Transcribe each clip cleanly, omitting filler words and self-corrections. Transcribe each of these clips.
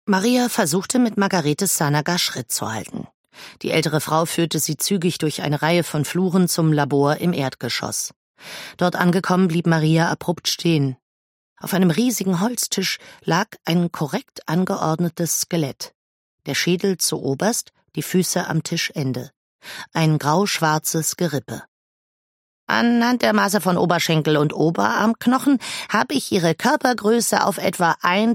Maria versuchte mit Margarete Sanaga Schritt zu halten. Die ältere Frau führte sie zügig durch eine Reihe von Fluren zum Labor im Erdgeschoss. Dort angekommen blieb Maria abrupt stehen. Auf einem riesigen Holztisch lag ein korrekt angeordnetes Skelett. Der Schädel zuoberst, die Füße am Tischende. Ein grau-schwarzes Gerippe. Anhand der Maße von Oberschenkel und Oberarmknochen habe ich ihre Körpergröße auf etwa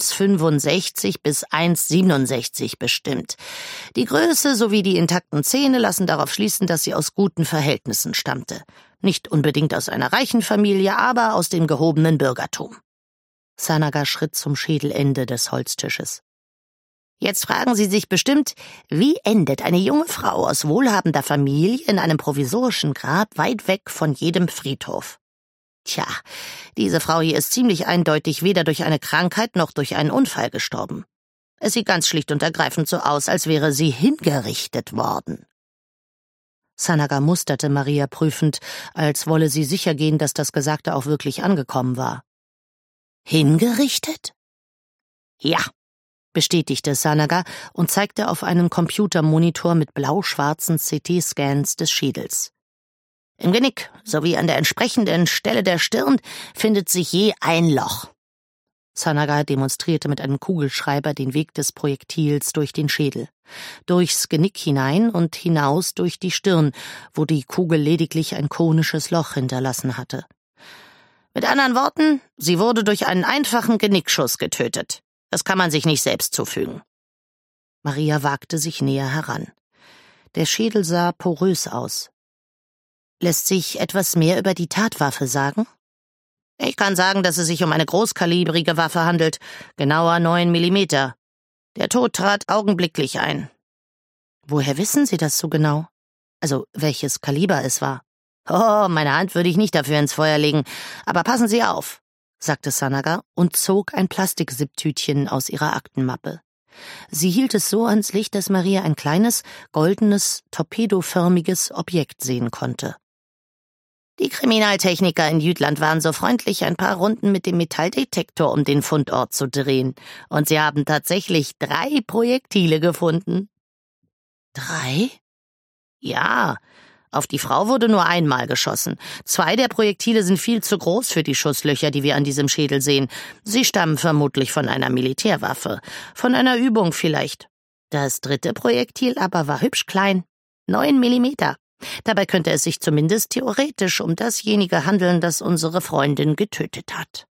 1,65 bis 1,67 bestimmt. Die Größe sowie die intakten Zähne lassen darauf schließen, dass sie aus guten Verhältnissen stammte. Nicht unbedingt aus einer reichen Familie, aber aus dem gehobenen Bürgertum. Sanaga schritt zum Schädelende des Holztisches. Jetzt fragen Sie sich bestimmt, wie endet eine junge Frau aus wohlhabender Familie in einem provisorischen Grab weit weg von jedem Friedhof? Tja, diese Frau hier ist ziemlich eindeutig weder durch eine Krankheit noch durch einen Unfall gestorben. Es sieht ganz schlicht und ergreifend so aus, als wäre sie hingerichtet worden. Sanaga musterte Maria prüfend, als wolle sie sichergehen, dass das Gesagte auch wirklich angekommen war. Hingerichtet? Ja, bestätigte Sanaga und zeigte auf einen Computermonitor mit blau-schwarzen CT-Scans des Schädels. Im Genick sowie an der entsprechenden Stelle der Stirn findet sich je ein Loch. Sanaga demonstrierte mit einem Kugelschreiber den Weg des Projektils durch den Schädel. Durchs Genick hinein und hinaus durch die Stirn, wo die Kugel lediglich ein konisches Loch hinterlassen hatte. Mit anderen Worten, sie wurde durch einen einfachen Genickschuss getötet. Das kann man sich nicht selbst zufügen. Maria wagte sich näher heran. Der Schädel sah porös aus. Lässt sich etwas mehr über die Tatwaffe sagen? Ich kann sagen, dass es sich um eine großkalibrige Waffe handelt, genauer 9 Millimeter. Der Tod trat augenblicklich ein. Woher wissen Sie das so genau? Also, welches Kaliber es war? Oh, meine Hand würde ich nicht dafür ins Feuer legen, aber passen Sie auf, sagte Sanaga und zog ein Plastik-Sipptütchen aus ihrer Aktenmappe. Sie hielt es so ans Licht, dass Maria ein kleines, goldenes, torpedoförmiges Objekt sehen konnte. Die Kriminaltechniker in Jütland waren so freundlich, ein paar Runden mit dem Metalldetektor um den Fundort zu drehen, und sie haben tatsächlich 3 Projektile gefunden. 3? Ja. Auf die Frau wurde nur einmal geschossen. 2 der Projektile sind viel zu groß für die Schusslöcher, die wir an diesem Schädel sehen. Sie stammen vermutlich von einer Militärwaffe. Von einer Übung vielleicht. Das 3. Projektil aber war hübsch klein. 9 Millimeter. Dabei könnte es sich zumindest theoretisch um dasjenige handeln, das unsere Freundin getötet hat.